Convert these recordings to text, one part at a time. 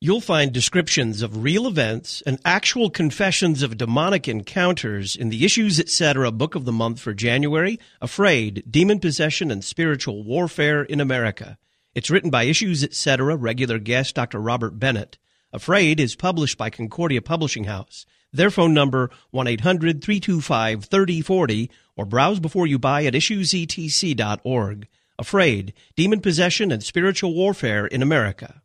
You'll find descriptions of real events and actual confessions of demonic encounters in the Issues Etc. Book of the Month for January, Afraid, Demon Possession and Spiritual Warfare in America. It's written by Issues Etc. regular guest Dr. Robert Bennett. Afraid is published by Concordia Publishing House. Their phone number, 1-800-325-3040, or browse before you buy at issuesetc.org. Afraid, Demon Possession and Spiritual Warfare in America.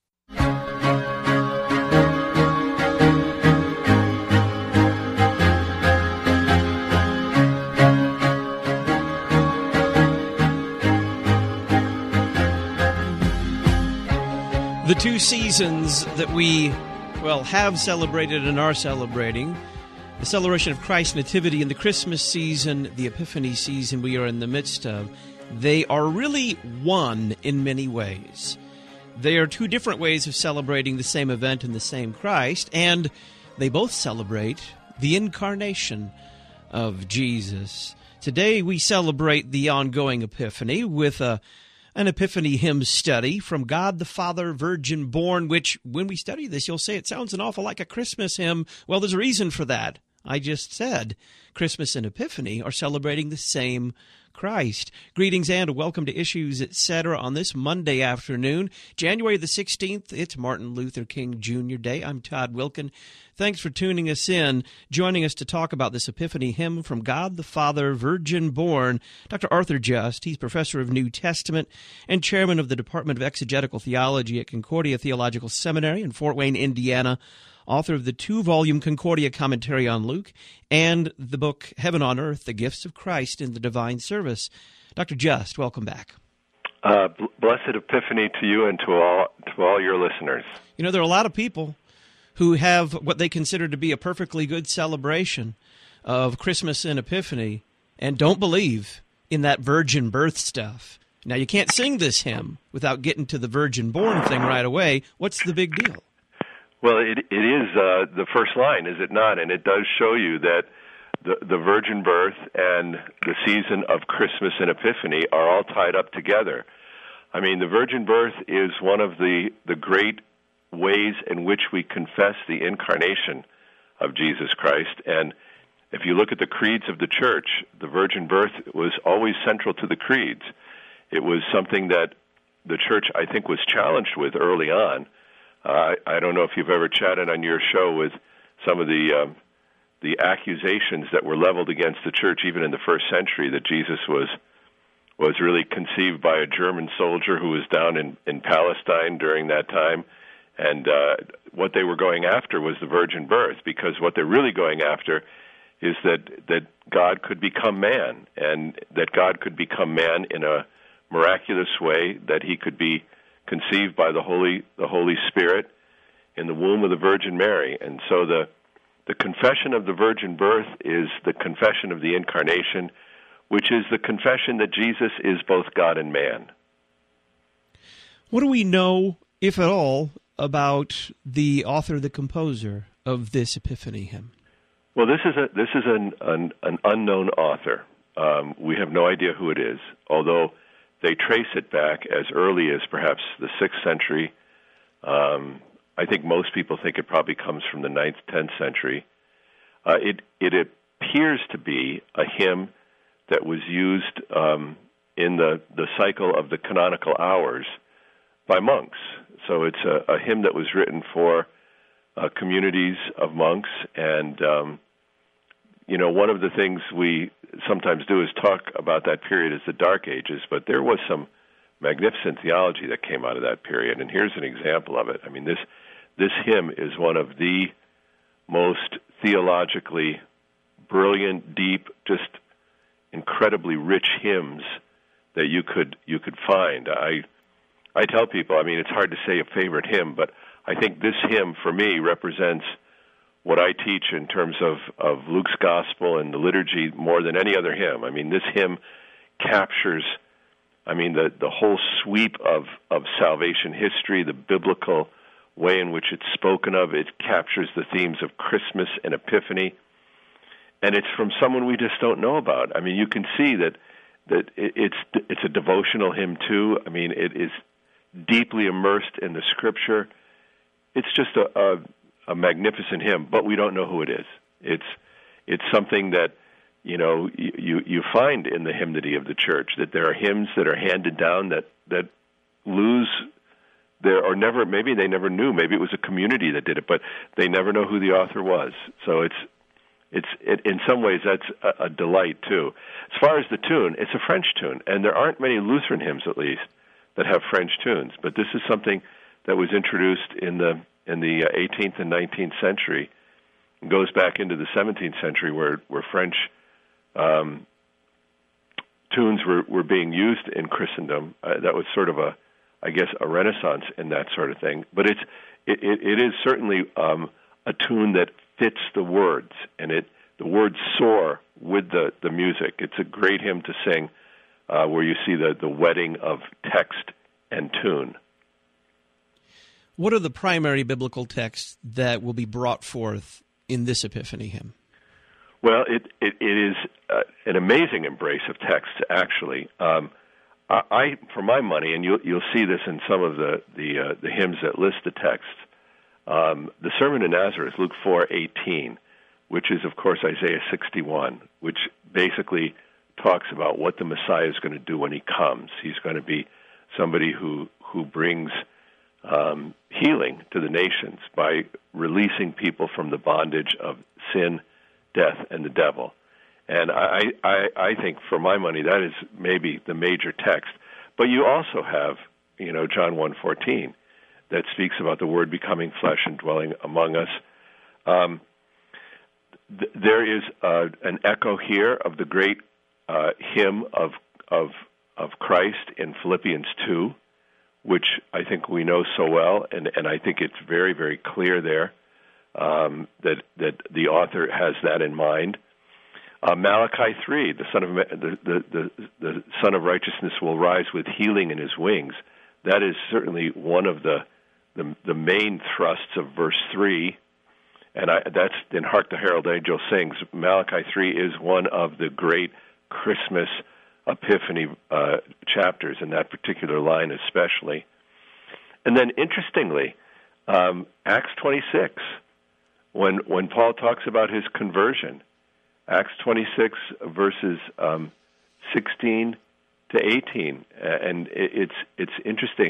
The two seasons that we, have celebrated and are celebrating, the celebration of Christ's Nativity and the Christmas season, the Epiphany season we are in the midst of, they are really one in many ways. They are two different ways of celebrating the same event and the same Christ, and they both celebrate the incarnation of Jesus. Today we celebrate the ongoing Epiphany with an Epiphany hymn study from God the Father, Virgin Born, which, when we study this, you'll say it sounds an awful like a Christmas hymn. Well, there's a reason for that. I just said Christmas and Epiphany are celebrating the same Christ. Greetings and welcome to Issues Etc. on this Monday afternoon, January the 16th. It's Martin Luther King Jr. Day. I'm Todd Wilkin. Thanks for tuning us in, joining us to talk about this Epiphany hymn from God the Father, Virgin Born. Dr. Arthur Just, he's professor of New Testament and chairman of the Department of Exegetical Theology at Concordia Theological Seminary in Fort Wayne, Indiana, author of the 2-volume Concordia Commentary on Luke and the book Heaven on Earth, The Gifts of Christ in the Divine Service. Dr. Just, welcome back. Blessed Epiphany to you and to all your listeners. You know, there are a lot of people who have what they consider to be a perfectly good celebration of Christmas and Epiphany and don't believe in that virgin birth stuff. Now, you can't sing this hymn without getting to the virgin born thing right away. What's the big deal? Well, it is the first line, is it not? And it does show you that the virgin birth and the season of Christmas and Epiphany are all tied up together. I mean, the virgin birth is one of the great ways in which we confess the incarnation of Jesus Christ. And if you look at the creeds of the church, the virgin birth was always central to the creeds. It was something that the church, I think, was challenged with early on. I don't know if you've ever chatted on your show with some of the accusations that were leveled against the church, even in the first century, that Jesus was really conceived by a German soldier who was down in Palestine during that time. And what they were going after was the virgin birth, because what they're really going after is that God could become man, and that God could become man in a miraculous way, that he could be conceived by the Holy Spirit in the womb of the Virgin Mary. And so the confession of the virgin birth is the confession of the incarnation, which is the confession that Jesus is both God and man. What do we know, if at all, about the author, the composer of this Epiphany hymn? Well, this is an unknown author. We have no idea who it is, although they trace it back as early as perhaps the 6th century. I think most people think it probably comes from the 9th, 10th century. It appears to be a hymn that was used in the cycle of the canonical hours by monks. So it's a hymn that was written for communities of monks. And, one of the things we sometimes do is talk about that period as the Dark Ages, but there was some magnificent theology that came out of that period. And here's an example of it. I mean, this hymn is one of the most theologically brilliant, deep, just incredibly rich hymns that you could find. I tell people, I mean, it's hard to say a favorite hymn, but I think this hymn, for me, represents what I teach in terms of Luke's Gospel and the liturgy more than any other hymn. I mean, this hymn captures, the whole sweep of salvation history, the biblical way in which it's spoken of. It captures the themes of Christmas and Epiphany, and it's from someone we just don't know about. I mean, you can see that it's a devotional hymn too. I mean, it is deeply immersed in the Scripture. it's just a magnificent hymn, but we don't know who it is. It's something that you find in the hymnody of the church, that there are hymns that are handed down that lose their, or never, maybe they never knew, maybe it was a community that did it, but they never know who the author was. So it's in some ways that's a delight too. As far as the tune, it's a French tune, and there aren't many Lutheran hymns, at least, that have French tunes. But this is something that was introduced in the 18th and 19th century, and goes back into the 17th century, where French tunes were being used in Christendom. That was sort of a renaissance in that sort of thing. But it is certainly a tune that fits the words, and the words soar with the music. It's a great hymn to sing, where you see the wedding of text and tune. What are the primary biblical texts that will be brought forth in this Epiphany hymn? Well, it is an amazing embrace of texts, actually. I, for my money, and you'll see this in some of the hymns that list the texts, the Sermon on Nazareth, Luke 4:18, which is, of course, Isaiah 61, which basically talks about what the Messiah is going to do when he comes. He's going to be somebody who brings healing to the nations by releasing people from the bondage of sin, death, and the devil. And I think, for my money, that is maybe the major text. But you also have, John 1:14, that speaks about the Word becoming flesh and dwelling among us. There is an echo here of the great hymn of Christ in Philippians 2, which I think we know so well, and I think it's very, very clear there that the author has that in mind. Malachi 3, the Son of Righteousness will rise with healing in his wings. That is certainly one of the main thrusts of verse 3, and that's in Hark the Herald Angel Sings. Malachi 3 is one of the great Christmas Epiphany chapters, in that particular line especially. And then, interestingly, Acts 26, when Paul talks about his conversion, Acts 26 verses 16 to 18, and it's interesting.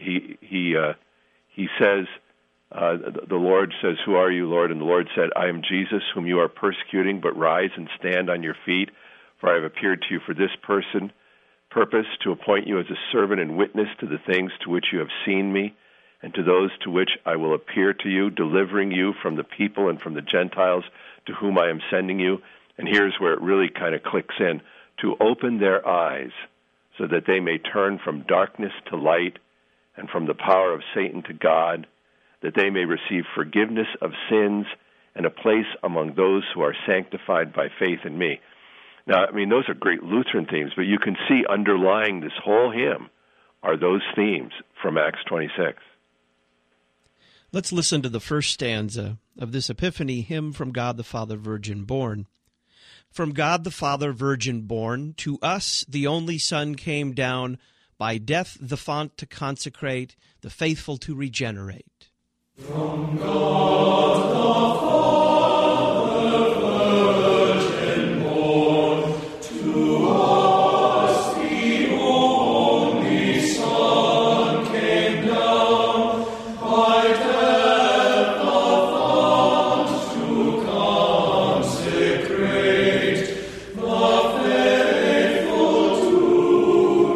He says, the Lord says, "Who are you, Lord?" And the Lord said, "I am Jesus, whom you are persecuting, but rise and stand on your feet, for I have appeared to you for this purpose, to appoint you as a servant and witness to the things to which you have seen me, and to those to which I will appear to you, delivering you from the people and from the Gentiles to whom I am sending you." And here's where it really kind of clicks in: to open their eyes so that they may turn from darkness to light and from the power of Satan to God, that they may receive forgiveness of sins and a place among those who are sanctified by faith in me. Now, I mean, those are great Lutheran themes, but you can see underlying this whole hymn are those themes from Acts 26. Let's listen to the first stanza of this Epiphany hymn from God the Father, Virgin born. From God the Father, Virgin born, to us the only Son came down, by death the font to consecrate, the faithful to regenerate. From God the Father, Virgin born, to us the only Son came down, by death the font to consecrate, the faithful to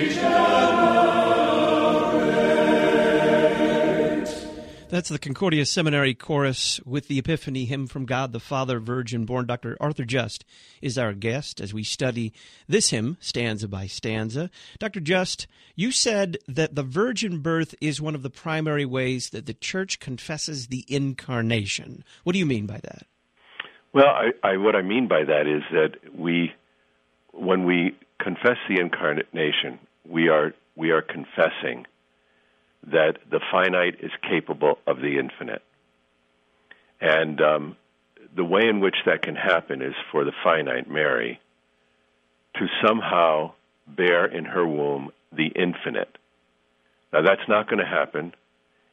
regenerate. That's the Concordia Seminary Chorus with the Epiphany hymn from God the Father, Virgin born. Dr. Arthur Just is our guest as we study this hymn stanza by stanza. Dr. Just, you said that the virgin birth is one of the primary ways that the Church confesses the Incarnation. What do you mean by that? Well, what I mean by that is that when we confess the Incarnation, we are confessing that the finite is capable of the infinite. And the way in which that can happen is for the finite, Mary, to somehow bear in her womb the infinite. Now, that's not going to happen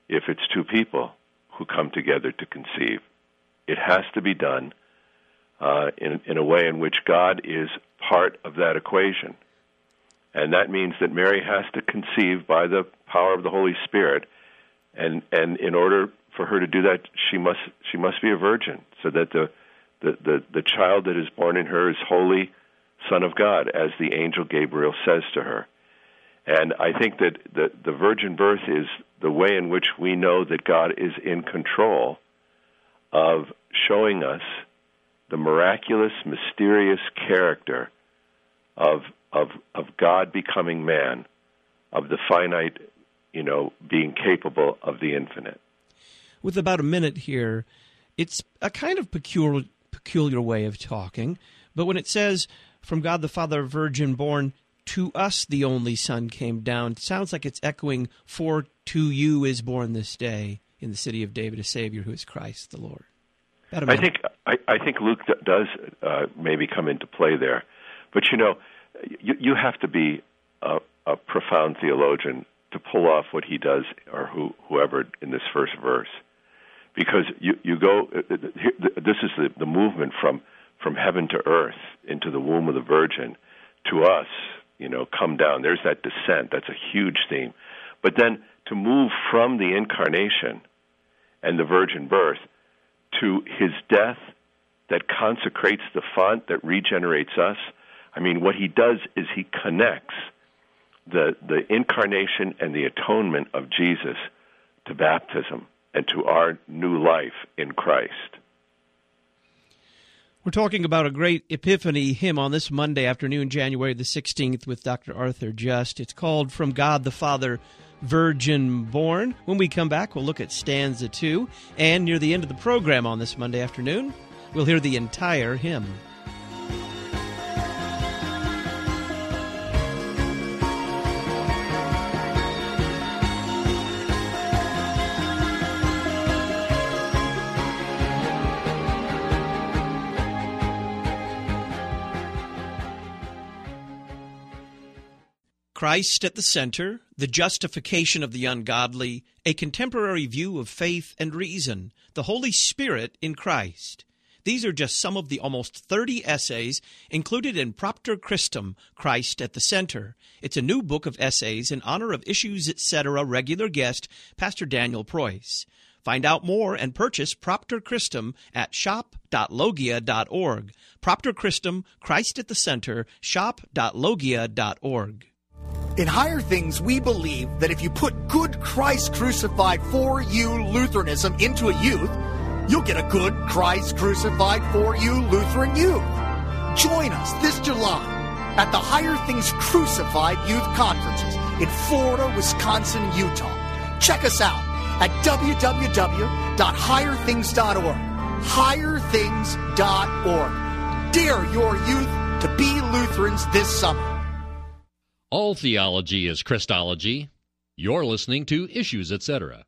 if it's two people who come together to conceive. It has to be done in a way in which God is part of that equation. And that means that Mary has to conceive by the power of the Holy Spirit. And in order for her to do that, she must be a virgin, so that the child that is born in her is holy Son of God, as the angel Gabriel says to her. And I think that the virgin birth is the way in which we know that God is in control of showing us the miraculous, mysterious character of God becoming man, of the finite, being capable of the infinite. With about a minute here, it's a kind of peculiar way of talking, but when it says, from God the Father, virgin born, to us the only Son came down, it sounds like it's echoing, for to you is born this day in the city of David a Savior who is Christ the Lord. I think Luke does maybe come into play there. But, you have to be a profound theologian to pull off what he does, or whoever in this first verse. Because you go, this is the movement from heaven to earth into the womb of the Virgin to us, come down. There's that descent. That's a huge theme. But then to move from the incarnation and the virgin birth to his death that consecrates the font, that regenerates us. I mean, what he does is he connects the incarnation and the atonement of Jesus to baptism and to our new life in Christ. We're talking about a great Epiphany hymn on this Monday afternoon, January the 16th, with Dr. Arthur Just. It's called From God the Father, Virgin Born. When we come back, we'll look at stanza 2. And near the end of the program on this Monday afternoon, we'll hear the entire hymn. Christ at the center, the justification of the ungodly, a contemporary view of faith and reason, the Holy Spirit in Christ. These are just some of the almost 30 essays included in Propter Christum, Christ at the Center. It's a new book of essays in honor of Issues Etc. regular guest, Pastor Daniel Preuss. Find out more and purchase Propter Christum at shop.logia.org. Propter Christum, Christ at the Center, shop.logia.org. In Higher Things, we believe that if you put good Christ crucified for you Lutheranism into a youth, you'll get a good Christ crucified for you Lutheran youth. Join us this July at the Higher Things Crucified Youth Conferences in Florida, Wisconsin, and Utah. Check us out at www.higherthings.org. Higherthings.org. Dare your youth to be Lutherans this summer. All theology is Christology. You're listening to Issues, Etc.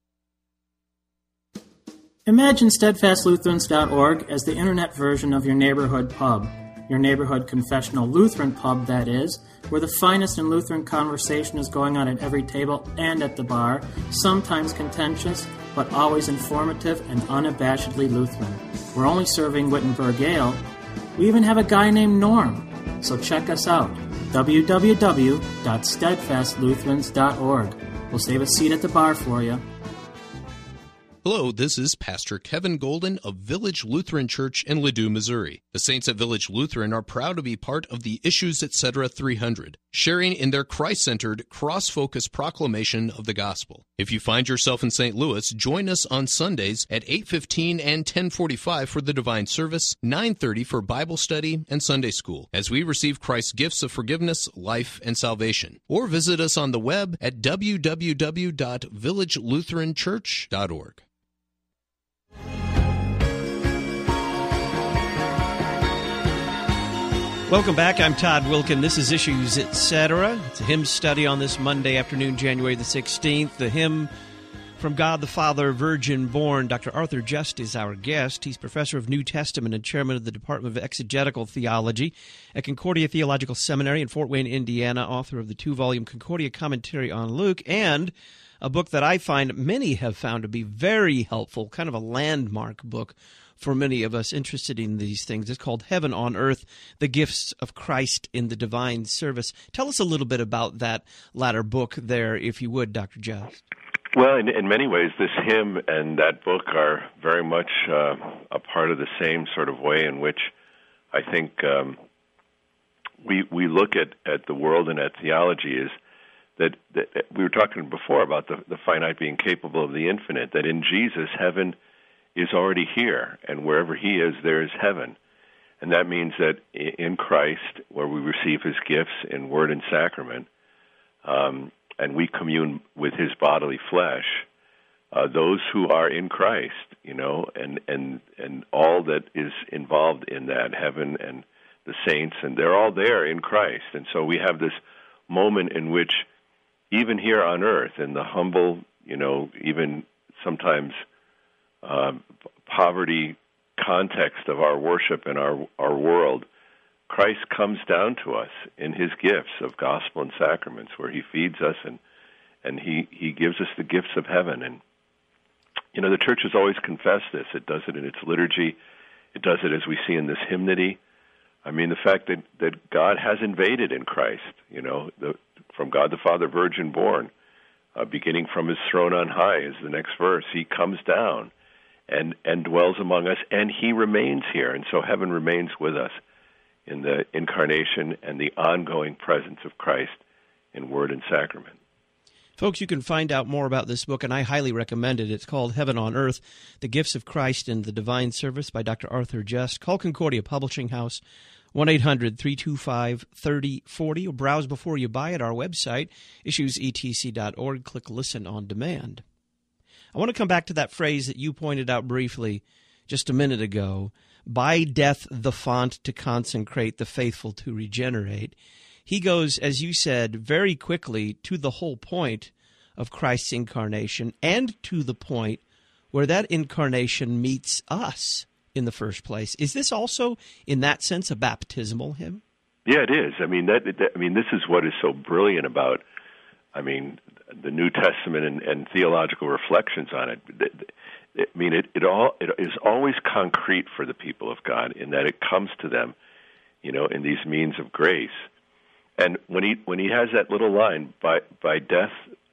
Imagine SteadfastLutherans.org as the internet version of your neighborhood pub. Your neighborhood confessional Lutheran pub, that is, where the finest in Lutheran conversation is going on at every table and at the bar, sometimes contentious, but always informative and unabashedly Lutheran. We're only serving Wittenberg Ale. We even have a guy named Norm. So check us out. www.steadfastlutherans.org. We'll save a seat at the bar for you. Hello, this is Pastor Kevin Golden of Village Lutheran Church in Ladue, Missouri. The Saints at Village Lutheran are proud to be part of the Issues Etc. 300, sharing in their Christ-centered, cross-focused proclamation of the gospel. If you find yourself in St. Louis, join us on Sundays at 8:15 and 10:45 for the Divine Service, 9:30 for Bible study and Sunday school, as we receive Christ's gifts of forgiveness, life, and salvation. Or visit us on the web at www.villagelutheranchurch.org. Welcome back. I'm Todd Wilkin. This is Issues, Etc. It's a hymn study on this Monday afternoon, January the 16th. The hymn From God the Father, Virgin Born. Dr. Arthur Just is our guest. He's professor of New Testament and chairman of the Department of Exegetical Theology at Concordia Theological Seminary in Fort Wayne, Indiana, author of the 2-volume Concordia Commentary on Luke, and a book that I find many have found to be very helpful, kind of a landmark book for many of us interested in these things. It's called Heaven on Earth, The Gifts of Christ in the Divine Service. Tell us a little bit about that latter book there, if you would, Dr. Just. Well, in many ways, this hymn and that book are very much a part of the same sort of way in which I think we look at the world and at theology is that we were talking before about the finite being capable of the infinite, that in Jesus, heaven is already here, and wherever he is, there is heaven. And that means that in Christ, where we receive his gifts in word and sacrament, and we commune with his bodily flesh, those who are in Christ, and all that is involved in that, heaven and the saints, and they're all there in Christ. And so we have this moment in which, even here on earth, in the humble, even sometimes poverty context of our worship and our world, Christ comes down to us in his gifts of gospel and sacraments, where he feeds us and he gives us the gifts of heaven. And the church has always confessed this. It does it in its liturgy. It does it as we see in this hymnody. I mean, the fact that God has invaded in Christ, from God the Father, virgin born, beginning from his throne on high is the next verse. He comes down and dwells among us, and he remains here. And so heaven remains with us in the incarnation and the ongoing presence of Christ in word and sacrament. Folks, you can find out more about this book, and I highly recommend it. It's called Heaven on Earth, The Gifts of Christ in the Divine Service by Dr. Arthur Just. Call Concordia Publishing House, 1-800-325-3040, or browse before you buy at our website, issuesetc.org. Click Listen on Demand. I want to come back to that phrase that you pointed out briefly just a minute ago, by death the font to consecrate, the faithful to regenerate. He goes, as you said, very quickly to the whole point of Christ's incarnation and to the point where that incarnation meets us in the first place. Is this also, in that sense, a baptismal hymn? Yeah, it is. I mean, this is what is so brilliant about, the New Testament and theological reflections on it. It is always concrete for the people of God in that it comes to them, in these means of grace. And when he has that little line, by death,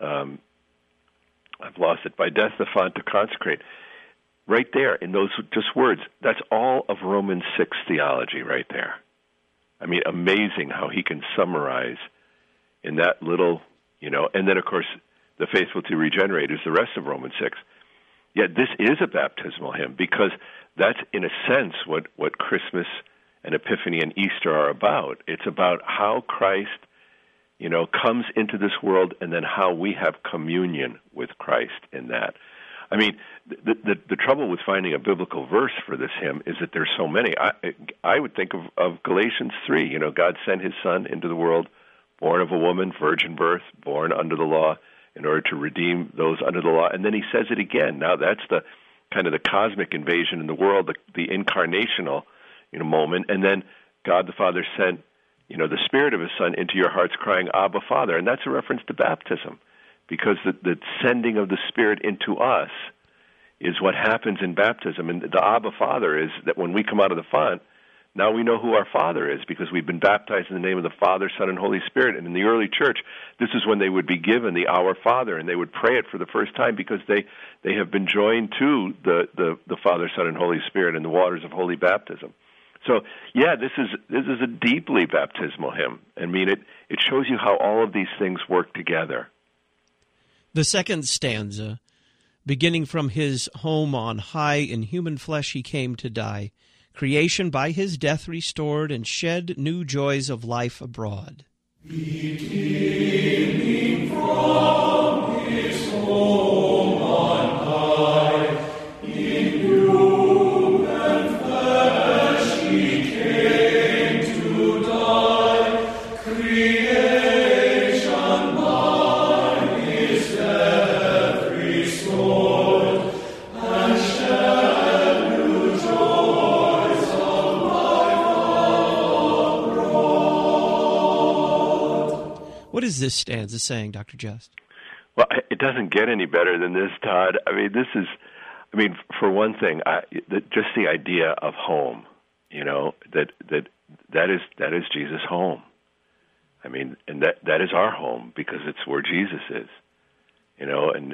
I've lost it, by death the font to consecrate, right there in those just words, that's all of Romans 6 theology right there. I mean, amazing how he can summarize in that little, and then of course the faithful to regenerate is the rest of Romans 6. Yet this is a baptismal hymn because that's in a sense what Christmas and Epiphany and Easter are about. It's about how Christ, comes into this world and then how we have communion with Christ in that. I mean, the trouble with finding a biblical verse for this hymn is that there's so many. I would think of Galatians 3. God sent his Son into the world, born of a woman, virgin birth, born under the law, in order to redeem those under the law. And then he says it again. Now that's the kind of the cosmic invasion in the world, the incarnational moment. And then God the Father sent the Spirit of his Son into your hearts, crying, Abba, Father. And that's a reference to baptism, because the sending of the Spirit into us is what happens in baptism. And the Abba, Father is that when we come out of the font, now we know who our Father is because we've been baptized in the name of the Father, Son, and Holy Spirit. And in the early church, this is when they would be given the Our Father, and they would pray it for the first time because they have been joined to the Father, Son, and Holy Spirit in the waters of holy baptism. So, yeah, this is a deeply baptismal hymn. I mean, it shows you how all of these things work together. The second stanza, beginning from his home on high, in human flesh he came to die. Creation by his death restored and shed new joys of life abroad. Beginning from his home on high, in human flesh he came to die. Creation by his death restored and shed new joys of life abroad. What is this stanza saying, Dr. Just? Well, it doesn't get any better than this, Todd. I mean, for one thing, just the idea of home, that is Jesus' home. I mean, and that is our home because it's where Jesus is, and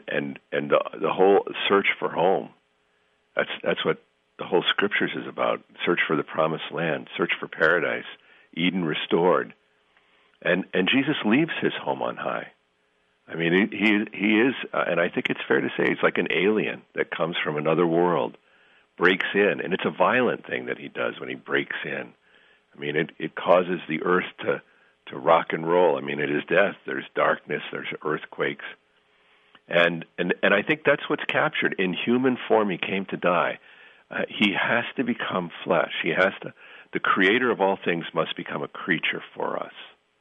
the whole search for home. That's what the whole Scriptures is about. Search for the promised land, search for paradise, Eden restored, and Jesus leaves his home on high. I mean, he is, and I think it's fair to say he's like an alien that comes from another world, breaks in, and it's a violent thing that he does when he breaks in. I mean, it causes the earth to rock and roll. I mean, it is death. There's darkness. There's earthquakes. And I think that's what's captured. In human form, he came to die. He has to become flesh. The creator of all things must become a creature for us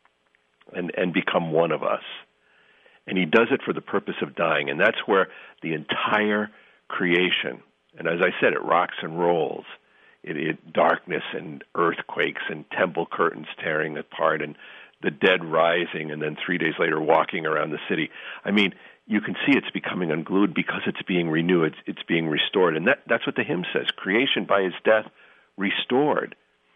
and become one of us. And he does it for the purpose of dying. And that's where the entire creation, and as I said, it rocks and rolls. It darkness and earthquakes and temple curtains tearing apart and the dead rising and then 3 days later walking around the city. I mean, you can see it's becoming unglued because it's being renewed, it's being restored. And that's what the hymn says, creation by his death restored.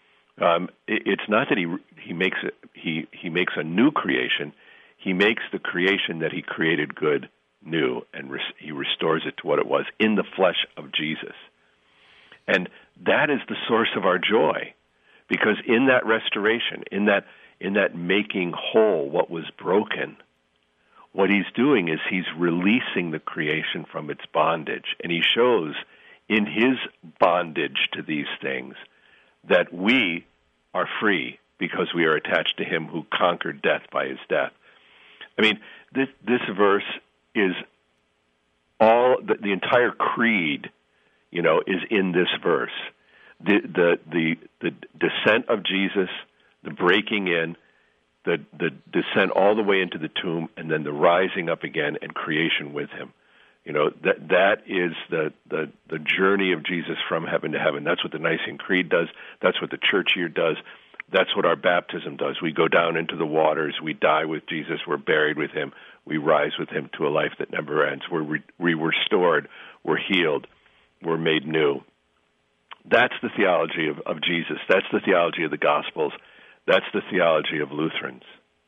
It's not that he makes a new creation. He makes the creation that he created good new, and he restores it to what it was in the flesh of Jesus. And that is the source of our joy, because in that restoration, in that making whole what was broken, what he's doing is he's releasing the creation from its bondage, and he shows in his bondage to these things that we are free because we are attached to him who conquered death by his death. I mean, this verse is all the entire creed, is in this verse. The descent of Jesus, the breaking in, the descent all the way into the tomb, and then the rising up again and creation with him. That is the journey of Jesus from heaven to heaven. That's what the Nicene Creed does. That's what the church year does. That's what our baptism does. We go down into the waters. We die with Jesus. We're buried with him. We rise with him to a life that never ends. We're restored. We're healed. We're made new. That's the theology of Jesus. That's the theology of the Gospels. That's the theology of Lutherans.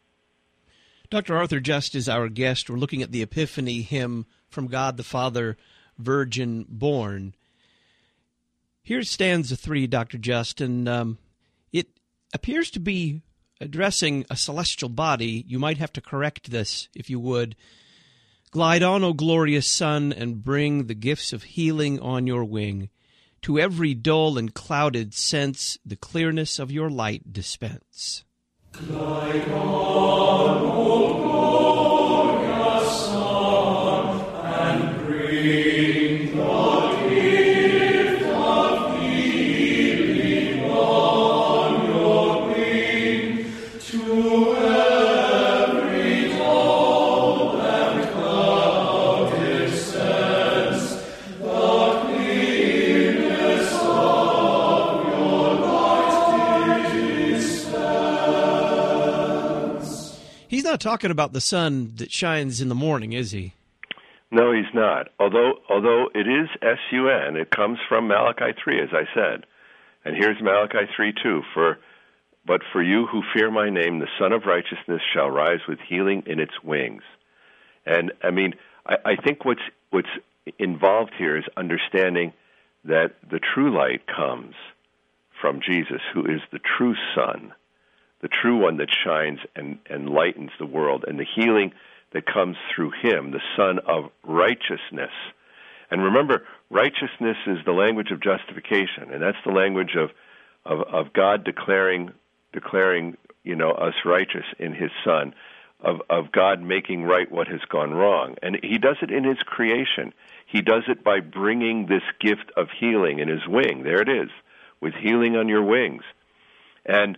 Dr. Arthur Just is our guest. We're looking at the Epiphany hymn, From God the Father, Virgin Born. Here's stanza 3, Dr. Just, and it appears to be addressing a celestial body. You might have to correct this, if you would. Glide on, O glorious Sun, and bring the gifts of healing on your wing. To every dull and clouded sense, the clearness of your light dispense. Glide on, O glorious Sun, and bring the gift of healing on your wing. To every dull and clouded sense, the clearness of your light dispense. He's not talking about the sun that shines in the morning, is he? No, he's not. Although it is S-U-N, it comes from Malachi 3, as I said. And here's Malachi 3:2. But for you who fear my name, the Son of Righteousness shall rise with healing in its wings. And, I mean, I think what's involved here is understanding that the true light comes from Jesus, who is the true sun, the true one that shines and lightens the world, and the healing that comes through him, the Son of Righteousness. And remember, righteousness is the language of justification, and that's the language of God declaring us righteous in his Son, of God making right what has gone wrong. And he does it in his creation. He does it by bringing this gift of healing in his wing. There it is, with healing on your wings. And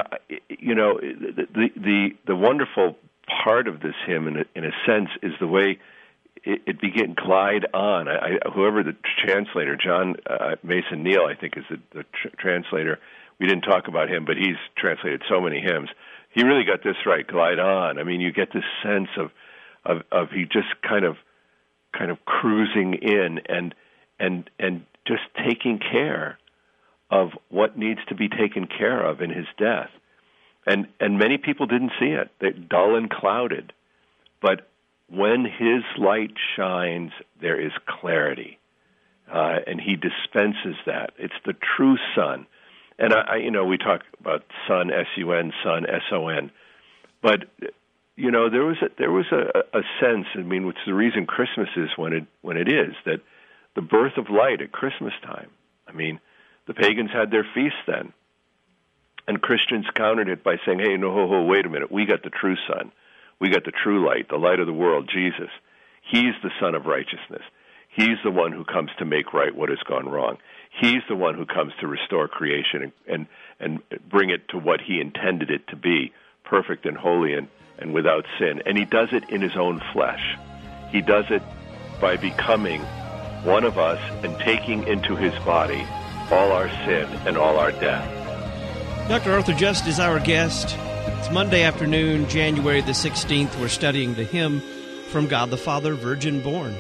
the wonderful part of this hymn, in a sense, is the way it began, glide on. Whoever the translator, John Mason Neal, I think, is the translator. We didn't talk about him, but he's translated so many hymns. He really got this right, glide on. I mean, you get this sense of of he just kind of cruising in and just taking care of what needs to be taken care of in his death. And many people didn't see it. They're dull and clouded. But when his light shines, there is clarity. And he dispenses that. It's the true sun. And we talk about sun, S-U-N, sun, S-O-N. But there was a sense. I mean, which is the reason Christmas is when it is, that the birth of light at Christmas time. I mean, the pagans had their feast then, and Christians countered it by saying, "Hey, no, wait a minute. We got the true sun. We got the true light, the light of the world, Jesus. He's the Son of righteousness. He's the one who comes to make right what has gone wrong. He's the one who comes to restore creation and bring it to what he intended it to be, perfect and holy and without sin. And he does it in his own flesh. He does it by becoming one of us and taking into his body all our sin and all our death." Dr. Arthur Just is our guest. It's Monday afternoon, January the 16th. We're studying the hymn From God the Father, Virgin Born.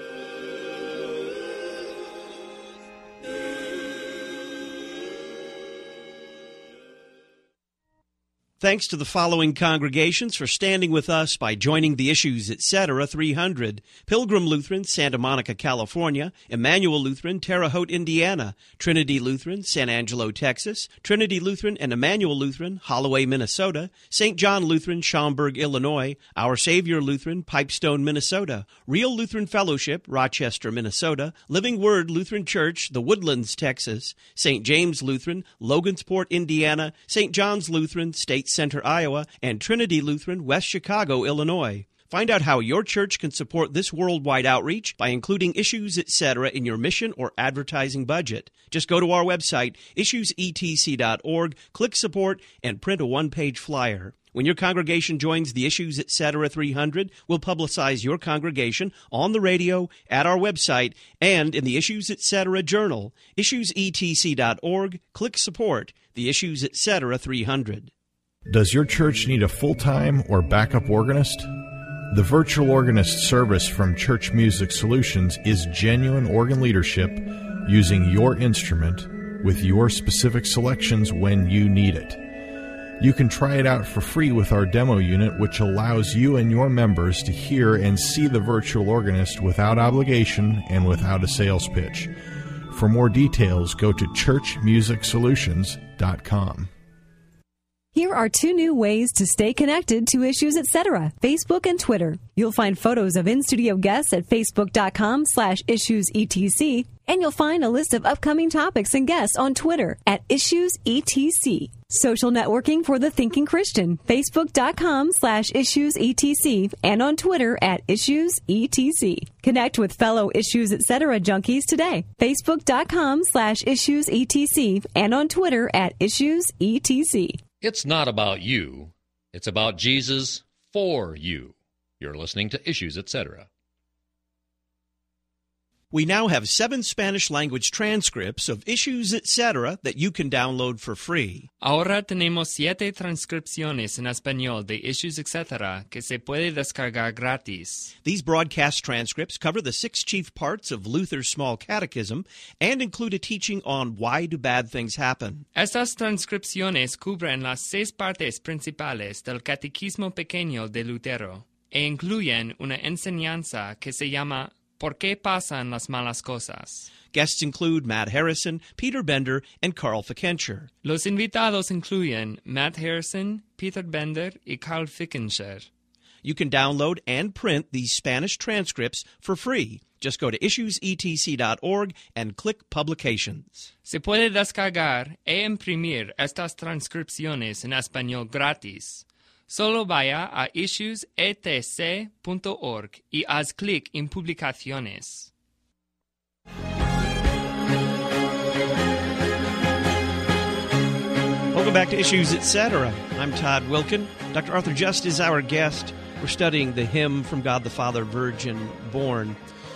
Thanks to the following congregations for standing with us by joining the Issues Etc. 300. Pilgrim Lutheran, Santa Monica, California. Emmanuel Lutheran, Terre Haute, Indiana. Trinity Lutheran, San Angelo, Texas. Trinity Lutheran and Emmanuel Lutheran, Holloway, Minnesota. St. John Lutheran, Schaumburg, Illinois. Our Savior Lutheran, Pipestone, Minnesota. Real Lutheran Fellowship, Rochester, Minnesota. Living Word Lutheran Church, The Woodlands, Texas. St. James Lutheran, Logansport, Indiana. St. John's Lutheran, State Center, Iowa, and Trinity Lutheran, West Chicago, Illinois. Find out how your church can support this worldwide outreach by including Issues Etc. in your mission or advertising budget. Just go to our website, issuesetc.org, click Support, and print a one-page flyer. When your congregation joins the Issues Etc. 300, we'll publicize your congregation on the radio, at our website, and in the Issues Etc. Journal. Issuesetc.org, click Support, the Issues Etc. 300. Does your church need a full-time or backup organist? The virtual organist service from Church Music Solutions is genuine organ leadership using your instrument with your specific selections when you need it. You can try it out for free with our demo unit, which allows you and your members to hear and see the virtual organist without obligation and without a sales pitch. For more details, go to churchmusicsolutions.com. Here are 2 new ways to stay connected to Issues Etc. Facebook and Twitter. You'll find photos of in-studio guests at facebook.com/issuesetc, and you'll find a list of upcoming topics and guests on Twitter at issuesetc. Social networking for the thinking Christian, facebook.com/issuesetc, and on Twitter at issuesetc. Connect with fellow Issues Etc. junkies today, facebook.com/issuesetc, and on Twitter at issuesetc. It's not about you. It's about Jesus for you. You're listening to Issues Etc. We now have 7 Spanish-language transcripts of Issues Etc. that you can download for free. Ahora tenemos 7 transcripciones en español de Issues Etc. que se puede descargar gratis. These broadcast transcripts cover the 6 chief parts of Luther's Small Catechism and include a teaching on why do bad things happen. Estas transcripciones cubren las 6 partes principales del Catecismo Pequeño de Lutero e incluyen una enseñanza que se llama ¿Por qué pasan las malas cosas? Guests include Matt Harrison, Peter Bender, and Carl Fickenshire. Los invitados incluyen Matt Harrison, Peter Bender, y Carl Fickenshire. You can download and print these Spanish transcripts for free. Just go to issuesetc.org and click Publications. Se puede descargar e imprimir estas transcripciones en español gratis. Solo vaya a issuesetc.org y haz clic en Publicaciones. Welcome back to Issues Etc. I'm Todd Wilkin. Dr. Arthur Just is our guest. We're studying the hymn From God the Father, Virgin Born.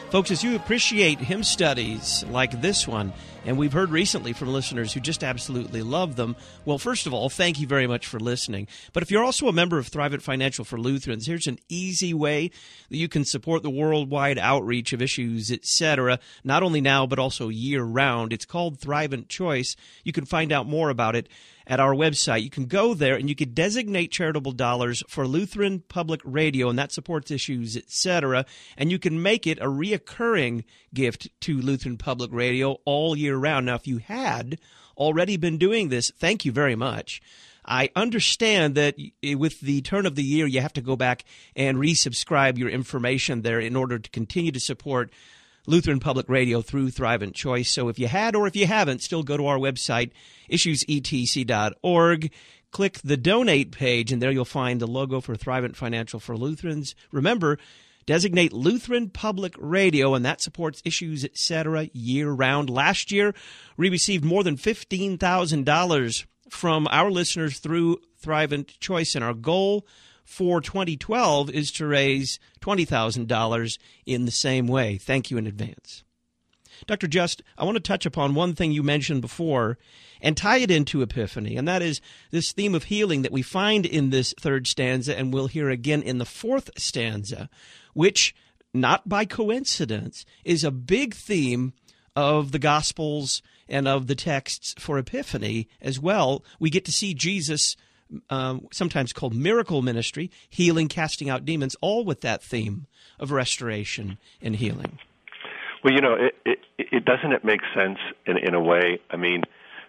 Folks, as you appreciate hymn studies like this one, and we've heard recently from listeners who just absolutely love them, well, first of all, thank you very much for listening. But if you're also a member of Thrivent Financial for Lutherans, here's an easy way that you can support the worldwide outreach of Issues, etc., not only now but also year-round. It's called Thrivent Choice. You can find out more about it at our website. You can go there and you can designate charitable dollars for Lutheran Public Radio, and that supports Issues, etc., and you can make it a reoccurring gift to Lutheran Public Radio all year round. Now, if you had already been doing this, thank you very much. I understand that with the turn of the year, you have to go back and resubscribe your information there in order to continue to support Lutheran Public Radio through Thrivent Choice. So if you had or if you haven't, still go to our website, issuesetc.org. Click the donate page, and there you'll find the logo for Thrivent Financial for Lutherans. Remember, designate Lutheran Public Radio, and that supports Issues, etc., year-round. Last year, we received more than $15,000 from our listeners through Thrivent Choice, and our goal for 2012 is to raise $20,000 in the same way. Thank you in advance. Dr. Just, I want to touch upon one thing you mentioned before and tie it into Epiphany, and that is this theme of healing that we find in this third stanza and we'll hear again in the fourth stanza, which, not by coincidence, is a big theme of the Gospels and of the texts for Epiphany as well. We get to see Jesus, sometimes called miracle ministry, healing, casting out demons, all with that theme of restoration and healing. Well, you know, it doesn't it make sense in a way? I mean,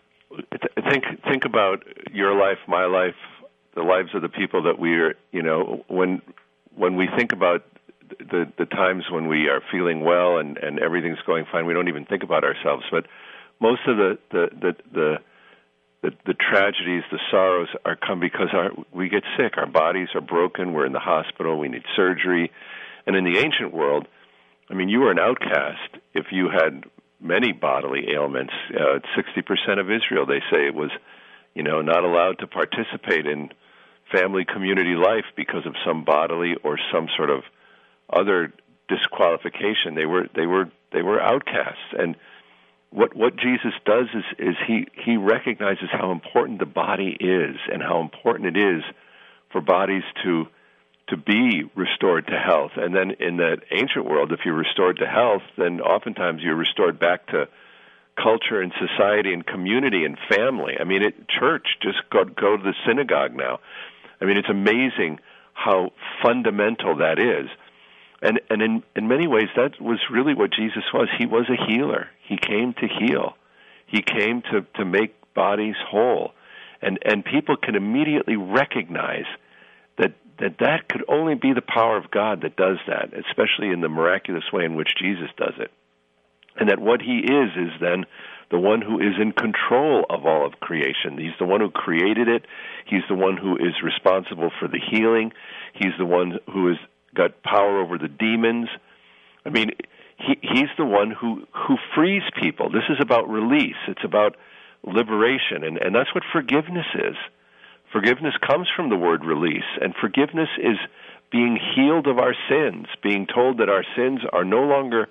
think about your life, my life, the lives of the people that we are. You know, when we think about the times when we are feeling well and everything's going fine, we don't even think about ourselves. But most of the tragedies, the sorrows come because we get sick. Our bodies are broken. We're in the hospital. We need surgery. And in the ancient world, I mean, you were an outcast if you had many bodily ailments. 60% of Israel, they say, was, not allowed to participate in family community life because of some bodily or some sort of other disqualification. They were outcasts. And what Jesus does is he recognizes how important the body is and how important it is for bodies to be restored to health. And then in that ancient world, if you're restored to health, then oftentimes you're restored back to culture and society and community and family. I mean, church, just go to the synagogue now. I mean, it's amazing how fundamental that is. And in many ways, that was really what Jesus was. He was a healer. He came to heal. He came to make bodies whole. And people can immediately recognize that could only be the power of God that does that, especially in the miraculous way in which Jesus does it. And that what he is then the one who is in control of all of creation. He's the one who created it. He's the one who is responsible for the healing. He's the one who has got power over the demons. I mean, he's the one who frees people. This is about release. It's about liberation. And that's what forgiveness is. Forgiveness comes from the word release, and forgiveness is being healed of our sins, being told that our sins are no longer,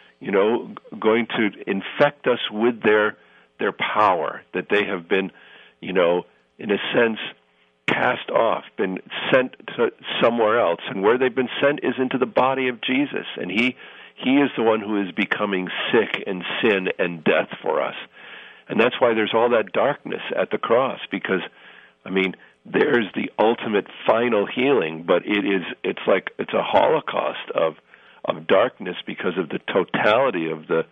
going to infect us with their power, that they have been, in a sense, cast off, been sent to somewhere else, and where they've been sent is into the body of Jesus, and he is the one who is becoming sick in sin and death for us. And that's why there's all that darkness at the cross, because I mean, there's the ultimate final healing, but it's a holocaust of darkness because of the totality of the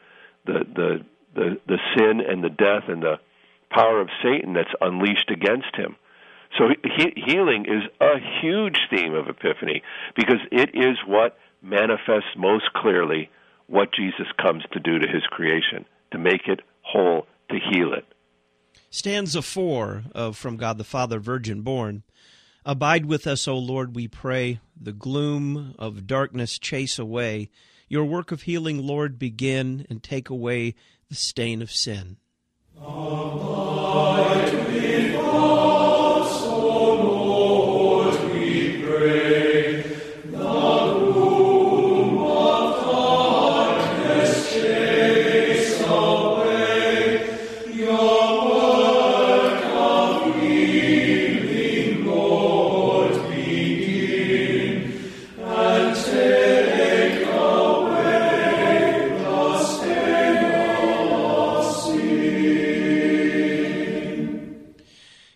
sin and the death and the power of Satan that's unleashed against him. So healing is a huge theme of Epiphany because it is what manifests most clearly what Jesus comes to do to his creation, to make it whole, to heal it. Stanza 4 of From God the Father, Virgin Born. Abide with us, O Lord, we pray. The gloom of darkness chase away. Your work of healing, Lord, begin and take away the stain of sin. Abide with us, O Lord, we pray. The gloom of darkness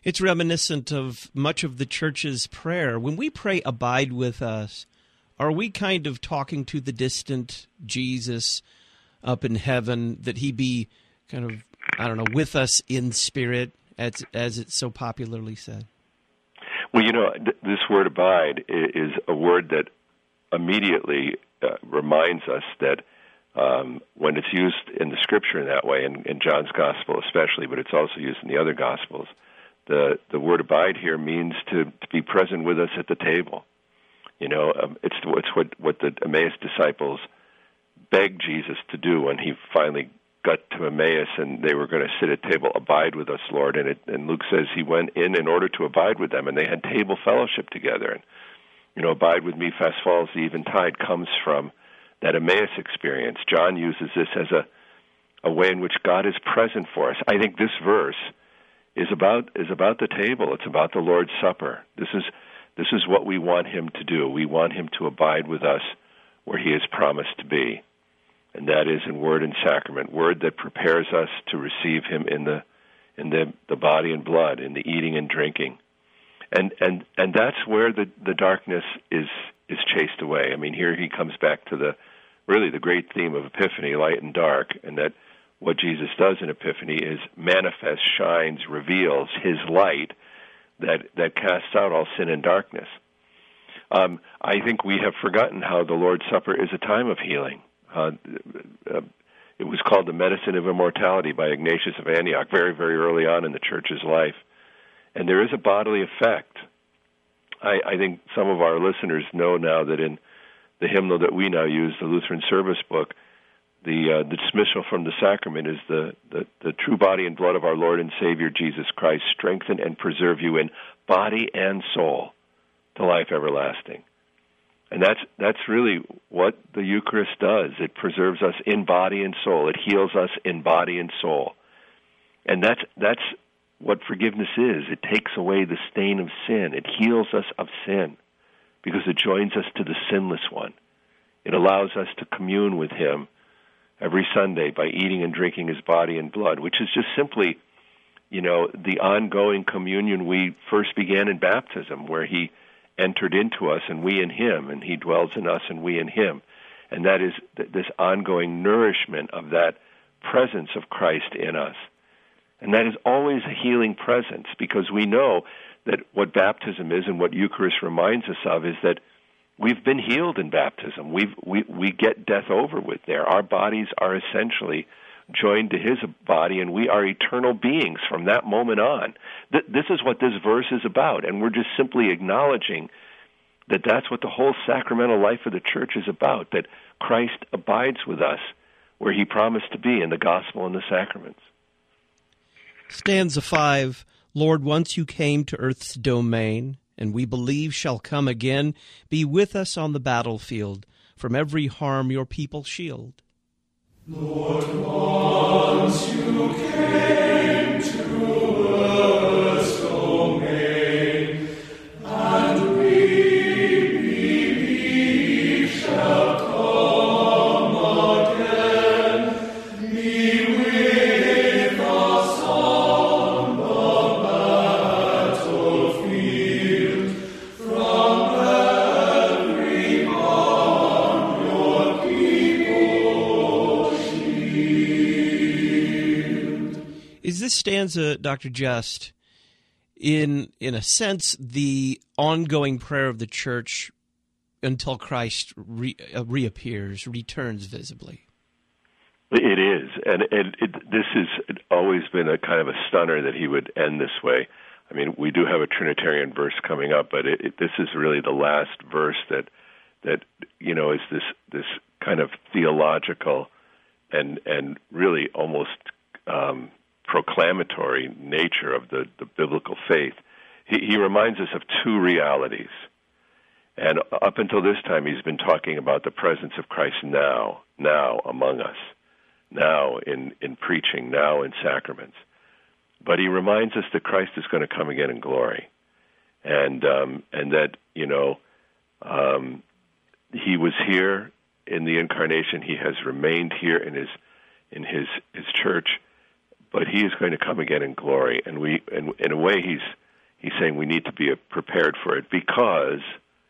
It's reminiscent of much of the church's prayer. When we pray, abide with us, are we kind of talking to the distant Jesus up in heaven, that he be kind of, I don't know, with us in spirit, as it's so popularly said? Well, this word abide is a word that immediately reminds us that when it's used in the Scripture in that way, in John's Gospel especially, but it's also used in the other Gospels, the word abide here means to be present with us at the table. It's what the Emmaus disciples begged Jesus to do when he finally got to Emmaus and they were going to sit at table. Abide with us, Lord. And Luke says he went in order to abide with them, and they had table fellowship together. And abide with me, fast falls the eventide comes from that Emmaus experience. John uses this as a way in which God is present for us. I think this verse is about the table. It's about the Lord's Supper. This is what we want him to do. We want him to abide with us where he has promised to be, and that is in word and sacrament, word that prepares us to receive him in the body and blood, in the eating and drinking, and that's where the darkness is chased away. I mean, here he comes back to the great theme of Epiphany, light and dark, and that what Jesus does in Epiphany is manifests, shines, reveals his light that casts out all sin and darkness. I think we have forgotten how the Lord's Supper is a time of healing. It was called the medicine of immortality by Ignatius of Antioch very, very early on in the Church's life. And there is a bodily effect. I think some of our listeners know now that in the hymnal that we now use, the Lutheran Service Book, the dismissal from the sacrament is the true body and blood of our Lord and Savior Jesus Christ, strengthen and preserve you in body and soul to life everlasting. And that's really what the Eucharist does. It preserves us in body and soul. It heals us in body and soul. And that's what forgiveness is. It takes away the stain of sin. It heals us of sin because it joins us to the sinless one. It allows us to commune with him every Sunday by eating and drinking his body and blood, which is just simply, the ongoing communion we first began in baptism, where he entered into us and we in him, and he dwells in us and we in him. And that is this ongoing nourishment of that presence of Christ in us. And that is always a healing presence, because we know that what baptism is and what Eucharist reminds us of is that we've been healed in baptism. We get death over with there. Our bodies are essentially joined to his body, and we are eternal beings from that moment on. This is what this verse is about, and we're just simply acknowledging that that's what the whole sacramental life of the Church is about, that Christ abides with us where he promised to be in the gospel and the sacraments. Stanza 5, Lord, once you came to earth's domain, and we believe shall come again, be with us on the battlefield, from every harm your people shield. Lord, once you came to earth's domain, and we believe shall come again, be with us on the battlefield, from every harm your people shield. Is this stanza, Dr. Just, in a sense, the ongoing prayer of the Church until Christ reappears, returns visibly? It is, and this has always been a kind of a stunner that he would end this way. I mean, we do have a Trinitarian verse coming up, but this is really the last verse that is this kind of theological and really almost proclamatory nature of the biblical faith. He reminds us of two realities. And up until this time, he's been talking about the presence of Christ now among us, now in preaching, now in sacraments. But he reminds us that Christ is going to come again in glory, and that he was here in the incarnation. He has remained here in his church, but he is going to come again in glory. And in a way, he's saying we need to be prepared for it because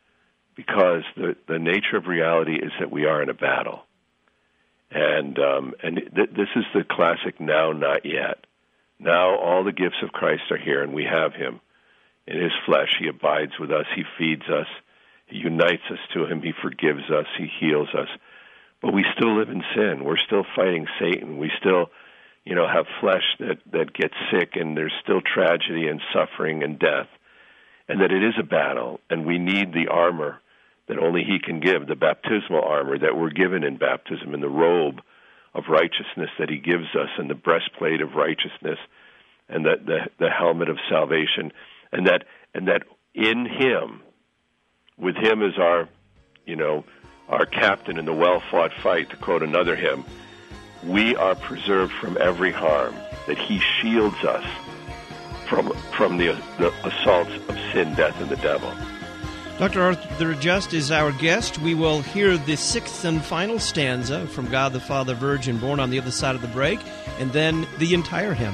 the nature of reality is that we are in a battle. And this is the classic now, not yet. Now all the gifts of Christ are here, and we have him in his flesh. He abides with us. He feeds us. He unites us to him. He forgives us. He heals us. But we still live in sin. We're still fighting Satan. We still, have flesh that gets sick, and there's still tragedy and suffering and death, and that it is a battle, and we need the armor that only he can give, the baptismal armor that we're given in baptism, and the robe of righteousness that he gives us, and the breastplate of righteousness, and the helmet of salvation, and that in him, with him as our captain in the well-fought fight, to quote another hymn, we are preserved from every harm, that he shields us from the assaults of sin, death, and the devil. Dr. Arthur Just is our guest. We will hear the sixth and final stanza from God the Father Virgin Born on the other side of the break, and then the entire hymn.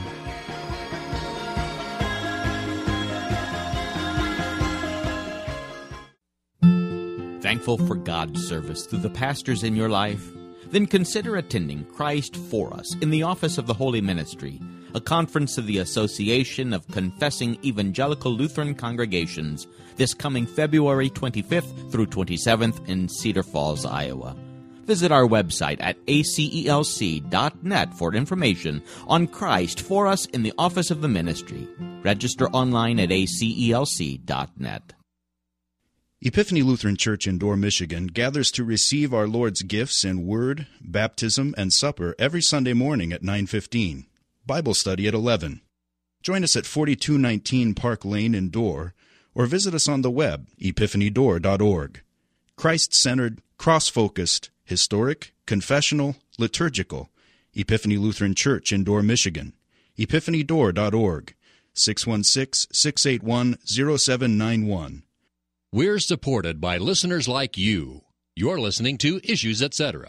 Thankful for God's service through the pastors in your life? Then consider attending Christ For Us in the Office of the Holy Ministry, a conference of the Association of Confessing Evangelical Lutheran Congregations, this coming February 25th through 27th in Cedar Falls, Iowa. Visit our website at acelc.net for information on Christ For Us in the Office of the Ministry. Register online at acelc.net. Epiphany Lutheran Church in Dorr, Michigan gathers to receive our Lord's gifts in Word, Baptism, and Supper every Sunday morning at 9:15. Bible study at 11. Join us at 4219 Park Lane in Dorr, or visit us on the web, epiphanydorr.org. Christ-centered, cross-focused, historic, confessional, liturgical. Epiphany Lutheran Church in Dorr, Michigan. epiphanydorr.org. 616-681-0791. We're supported by listeners like you. You're listening to Issues, Etc.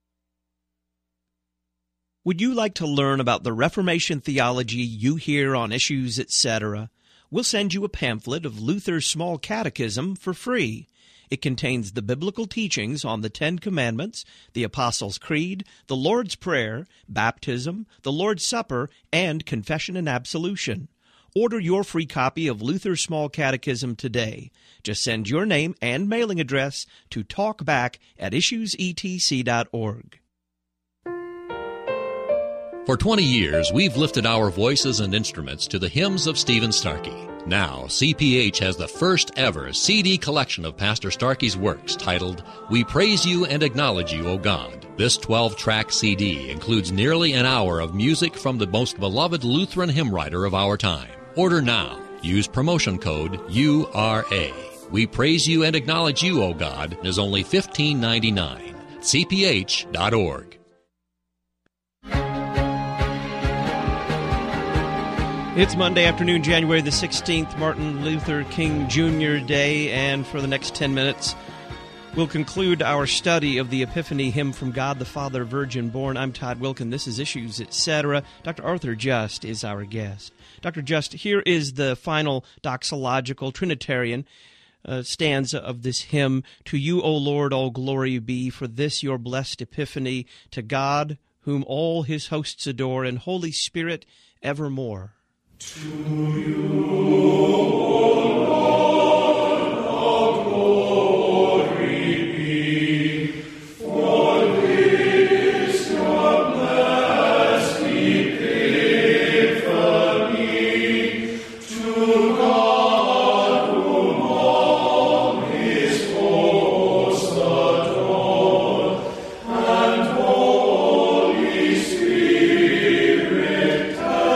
Would you like to learn about the Reformation theology you hear on Issues, Etc.? We'll send you a pamphlet of Luther's Small Catechism for free. It contains the biblical teachings on the Ten Commandments, the Apostles' Creed, the Lord's Prayer, baptism, the Lord's Supper, and confession and absolution. Order your free copy of Luther's Small Catechism today. Just send your name and mailing address to talkback@issuesetc.org. For 20 years, we've lifted our voices and instruments to the hymns of Stephen Starkey. Now, CPH has the first ever CD collection of Pastor Starkey's works titled, We Praise You and Acknowledge You, O God. This 12-track CD includes nearly an hour of music from the most beloved Lutheran hymn writer of our time. Order now. Use promotion code URA. We Praise You and Acknowledge You, O God is only $15.99. CPH.org. It's Monday afternoon, January the 16th, Martin Luther King Jr. Day, and for the next 10 minutes, we'll conclude our study of the Epiphany hymn from God the Father Virgin Born. I'm Todd Wilkin. This is Issues, Etc. Dr. Arthur Just is our guest. Dr. Just, here is the final doxological Trinitarian stanza of this hymn. To you, O Lord, all glory be for this your blessed Epiphany, to God, whom all his hosts adore, and Holy Spirit evermore. To you, O Lord, all glory be, for this your blessed Epiphany, to God whom all his hosts adore, and Holy Spirit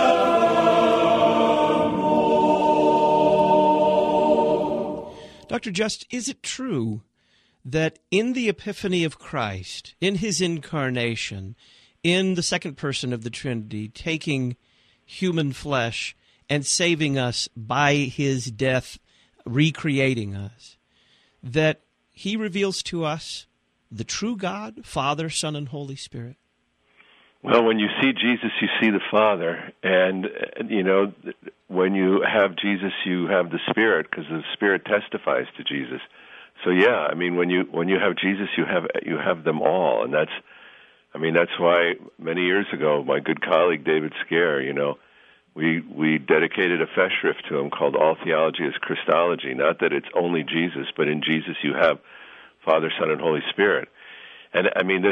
Dr. Just, is it true that in the Epiphany of Christ, in his incarnation, in the second person of the Trinity, taking human flesh and saving us by his death, recreating us, that he reveals to us the true God, Father, Son, and Holy Spirit? Well, when you see Jesus, you see the Father. And, when you have Jesus, you have the Spirit, because the Spirit testifies to Jesus. So, yeah, when you have Jesus, you have them all. And that's why many years ago, my good colleague David Scare, we dedicated a festschrift to him called All Theology is Christology. Not that it's only Jesus, but in Jesus you have Father, Son, and Holy Spirit. And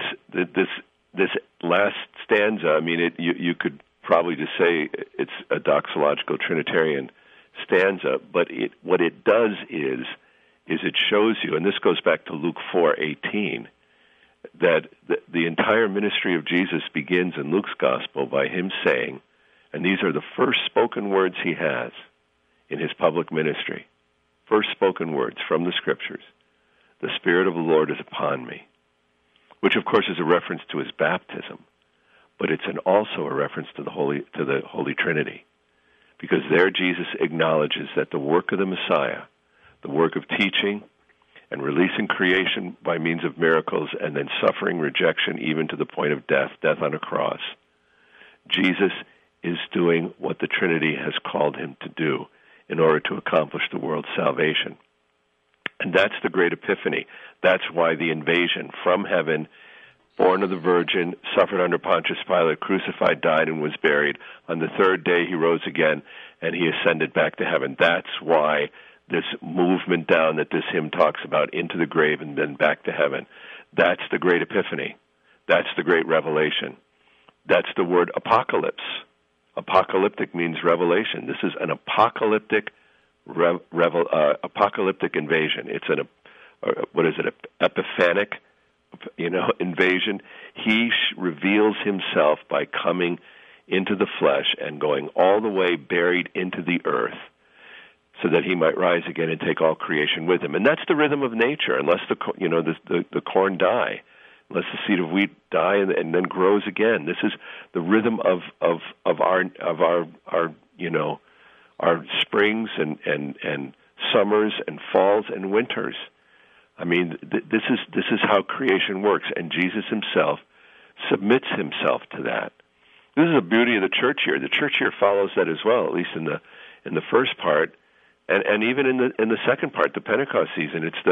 this last stanza, you could probably just say it's a doxological Trinitarian stanza, but what it does is it shows you, and this goes back to Luke 4:18, that the entire ministry of Jesus begins in Luke's gospel by him saying, and these are the first spoken words he has in his public ministry, first spoken words from the Scriptures, "The Spirit of the Lord is upon me," which of course is a reference to his baptism, but it's also a reference to the Holy Trinity, because there Jesus acknowledges that the work of the Messiah, the work of teaching and releasing creation by means of miracles, and then suffering rejection even to the point of death on a cross, Jesus is doing what the Trinity has called him to do in order to accomplish the world's salvation. And that's the great epiphany. That's why the invasion from heaven, born of the Virgin, suffered under Pontius Pilate, crucified, died, and was buried. On the third day he rose again, and he ascended back to heaven. That's why this movement down that this hymn talks about, into the grave and then back to heaven, that's the great epiphany. That's the great revelation. That's the word apocalypse. Apocalyptic means revelation. This is an apocalyptic apocalyptic invasion. It's an epiphanic, invasion. He reveals himself by coming into the flesh and going all the way buried into the earth, so that he might rise again and take all creation with him. And that's the rhythm of nature. Unless the corn die, unless the seed of wheat die and then grows again. This is the rhythm of our springs and summers and falls and winters. This is how creation works, and Jesus himself submits himself to that. This is the beauty of the church here. The church here follows that as well, at least in the first part. And even in the second part, the Pentecost season, it's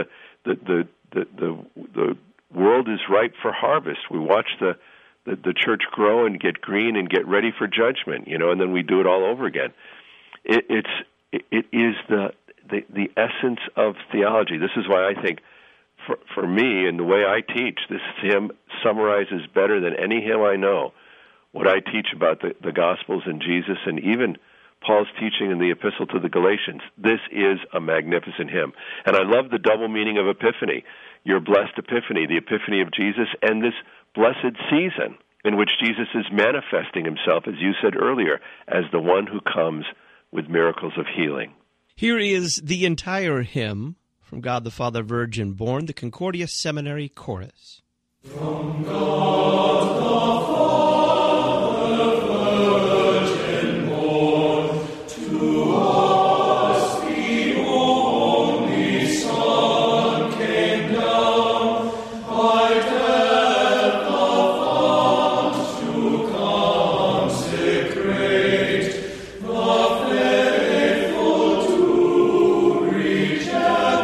the world is ripe for harvest. We watch the church grow and get green and get ready for judgment, and then we do it all over again. It is the essence of theology. This is why I think, for me and the way I teach, this hymn summarizes better than any hymn I know what I teach about the Gospels and Jesus, and even Paul's teaching in the Epistle to the Galatians. This is a magnificent hymn. And I love the double meaning of Epiphany. Your blessed Epiphany, the Epiphany of Jesus, and this blessed season in which Jesus is manifesting himself, as you said earlier, as the one who comes with miracles of healing. Here is the entire hymn from God the Father Virgin Born, the Concordia Seminary Chorus. From God the Father Virgin born, to us the only Son came down, by death the font to consecrate, the faithful to regenerate.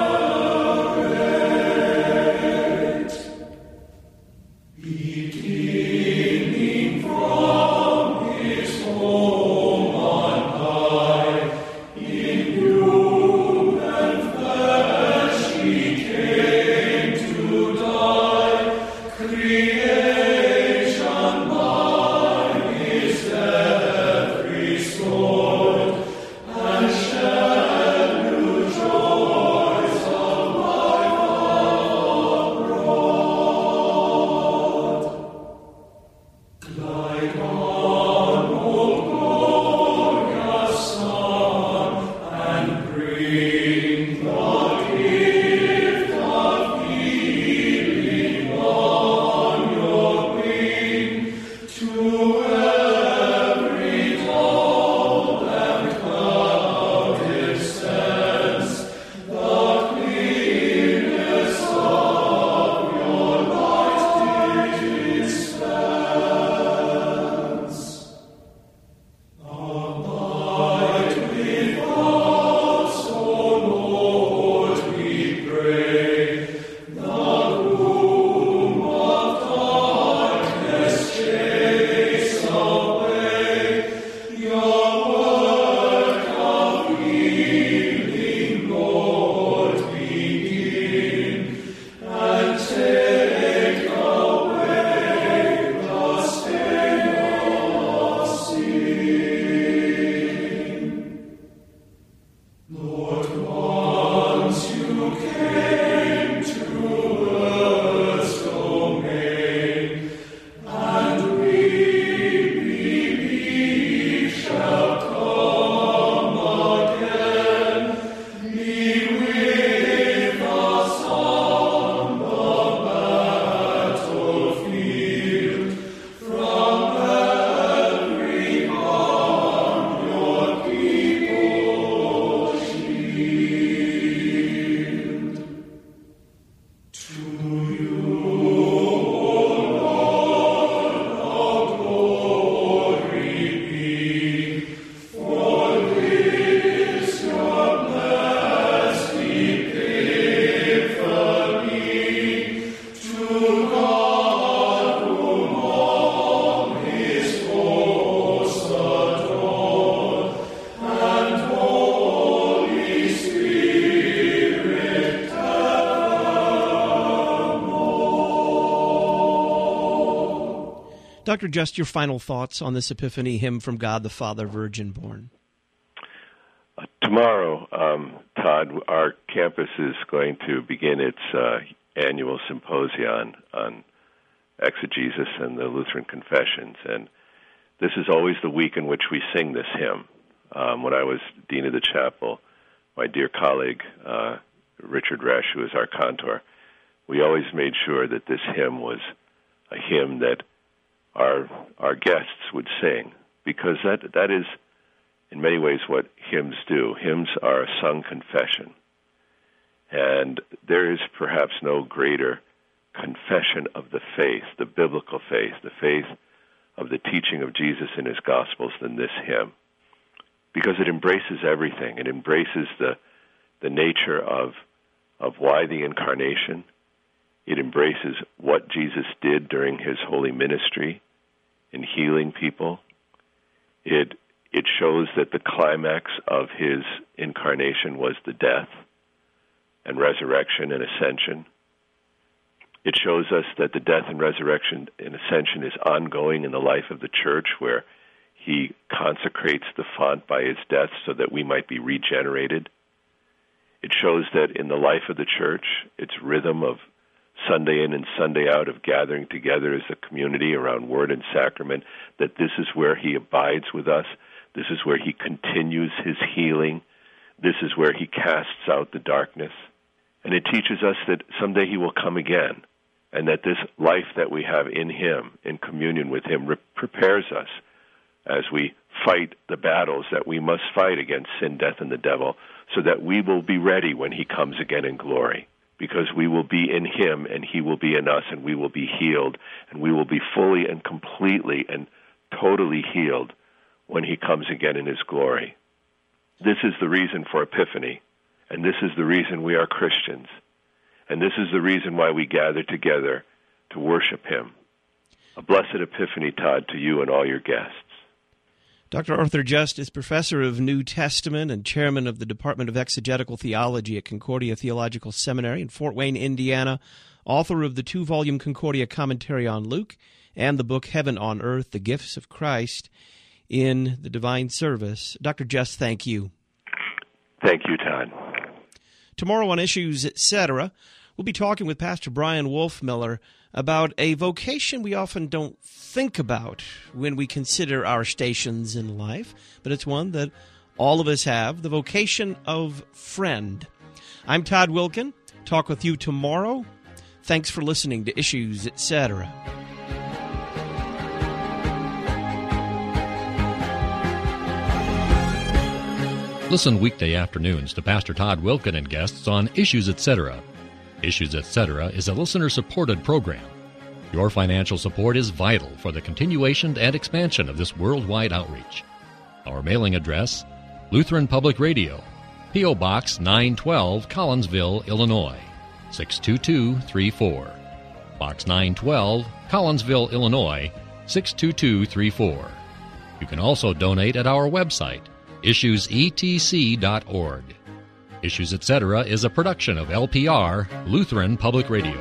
Beginning from his home on high, in human flesh he came to die. Creation by his death restored, and shed new joys of life abroad. Glide on, O glorious Son, and bring the gift of healing on your wing to every dull and clouded sense. The clearness of your light did dispense. Dr. Just, your final thoughts on this Epiphany hymn from God the Father, Virgin Born. Tomorrow, Todd, our campus is going to begin its annual symposium on exegesis and the Lutheran confessions, and this is always the week in which we sing this hymn. When I was dean of the chapel, my dear colleague Richard Resch, who is our cantor, we always made sure that this hymn was a hymn that our guests would sing, because that is in many ways what hymns do. Hymns are a sung confession, and there is perhaps no greater confession of the faith, the biblical faith, the faith of the teaching of Jesus in his Gospels than this hymn, because it embraces everything. It embraces the nature of why the Incarnation. It embraces what Jesus did during his holy ministry in healing people. It shows that the climax of his incarnation was the death and resurrection and ascension. It shows us that the death and resurrection and ascension is ongoing in the life of the church, where he consecrates the font by his death so that we might be regenerated. It shows that in the life of the church, its rhythm of Sunday in and Sunday out, of gathering together as a community around word and sacrament, that this is where he abides with us. This is where he continues his healing. This is where he casts out the darkness. And it teaches us that someday he will come again, and that this life that we have in him, in communion with him, prepares us as we fight the battles that we must fight against sin, death, and the devil, so that we will be ready when he comes again in glory, because we will be in him and he will be in us, and we will be healed, and we will be fully and completely and totally healed when he comes again in his glory. This is the reason for Epiphany, and this is the reason we are Christians, and this is the reason why we gather together to worship him. A blessed Epiphany, Todd, to you and all your guests. Dr. Arthur Just is professor of New Testament and chairman of the Department of Exegetical Theology at Concordia Theological Seminary in Fort Wayne, Indiana, author of the 2-volume Concordia Commentary on Luke and the book Heaven on Earth, The Gifts of Christ in the Divine Service. Dr. Just, thank you. Thank you, Todd. Tomorrow on Issues, Etc., we'll be talking with Pastor Brian Wolfmiller about a vocation we often don't think about when we consider our stations in life, but it's one that all of us have, the vocation of friend. I'm Todd Wilkin. Talk with you tomorrow. Thanks for listening to Issues, Etc. Listen weekday afternoons to Pastor Todd Wilkin and guests on Issues, Etc. Issues, Etc. is a listener-supported program. Your financial support is vital for the continuation and expansion of this worldwide outreach. Our mailing address, Lutheran Public Radio, P.O. Box 912, Collinsville, Illinois, 62234. Box 912, Collinsville, Illinois, 62234. You can also donate at our website, issuesetc.org. Issues, Etc. is a production of LPR, Lutheran Public Radio.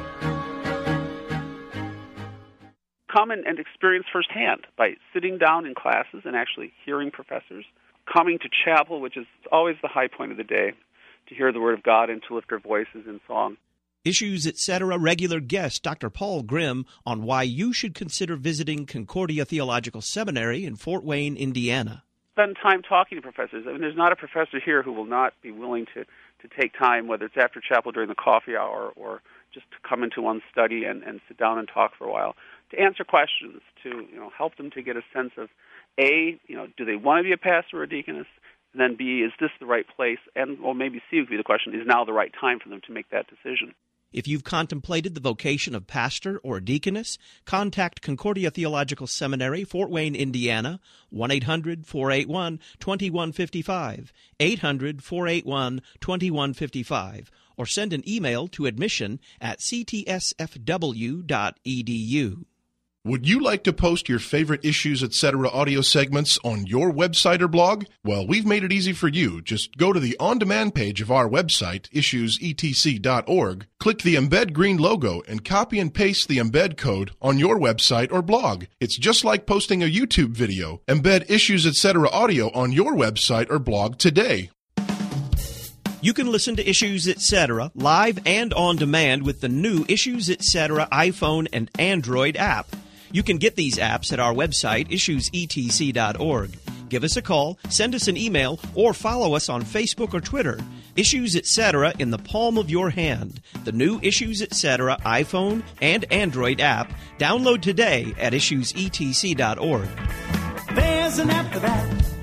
Come and experience firsthand by sitting down in classes and actually hearing professors, coming to chapel, which is always the high point of the day, to hear the Word of God and to lift our voices in song. Issues, Etc. regular guest Dr. Paul Grimm on why you should consider visiting Concordia Theological Seminary in Fort Wayne, Indiana. Spend time talking to professors. I mean, there's not a professor here who will not be willing to take time, whether it's after chapel during the coffee hour or just to come into one's study and sit down and talk for a while, to answer questions, to help them to get a sense of, A, do they want to be a pastor or a deaconess? And then B, is this the right place? And maybe C would be the question, is now the right time for them to make that decision? If you've contemplated the vocation of pastor or deaconess, contact Concordia Theological Seminary, Fort Wayne, Indiana, 1-800-481-2155, 800-481-2155, or send an email to admission@ctsfw.edu. Would you like to post your favorite Issues Etc. audio segments on your website or blog? Well, we've made it easy for you. Just go to the on-demand page of our website, issuesetc.org, click the Embed Green logo, and copy and paste the embed code on your website or blog. It's just like posting a YouTube video. Embed Issues Etc. audio on your website or blog today. You can listen to Issues Etc. live and on demand with the new Issues Etc. iPhone and Android app. You can get these apps at our website, issuesetc.org. Give us a call, send us an email, or follow us on Facebook or Twitter. Issues Etc. in the palm of your hand. The new Issues Etc. iPhone and Android app. Download today at issuesetc.org. There's an app for that.